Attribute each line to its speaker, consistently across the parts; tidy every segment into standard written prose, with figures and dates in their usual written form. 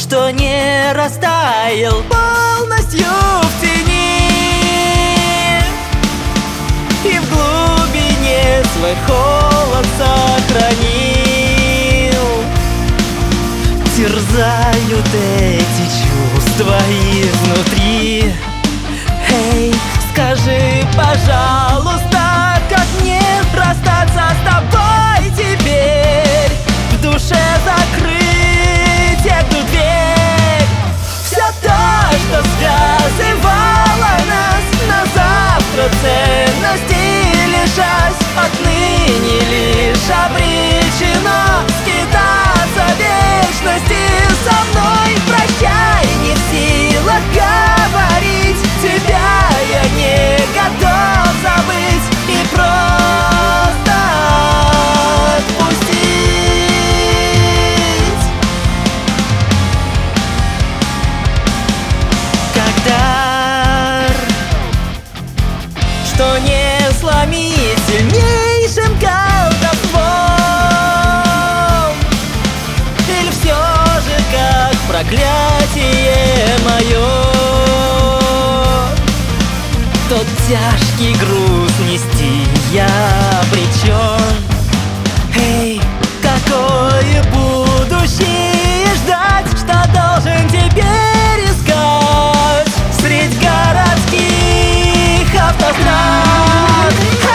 Speaker 1: что не растаял полностью в тени, и в глубине свой холод сохранил. Терзают эти чувства изнутри. Эй, скажи, пожалуйста, как мне расстаться с тобой теперь? В душе закрыть эту дверь. Все то, что связывало нас, на завтра ценности лишась, отныне лишь обречено скитаться вечности со мной. Прощай, не в силах говорить, тебя я не готов забыть и просто отпустить. Когда что не сломить сильнейшим колдовством, или все же как проклятие мое, тот тяжкий груз нести я обречен. Эй, какое будущее ждать, что должен теперь искать средь городских автострад?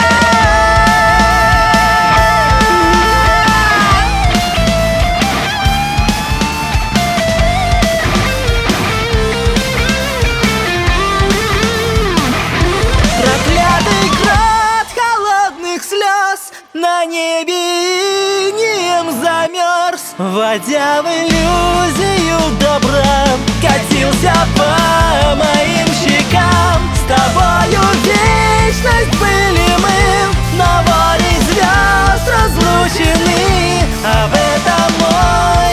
Speaker 1: Проклятый град холодных слез на небе инеем замерз, вводя в иллюзию добра, катился по моим щекам. С тобою вечность были мы, но волей звезд разлучены, а в этом мой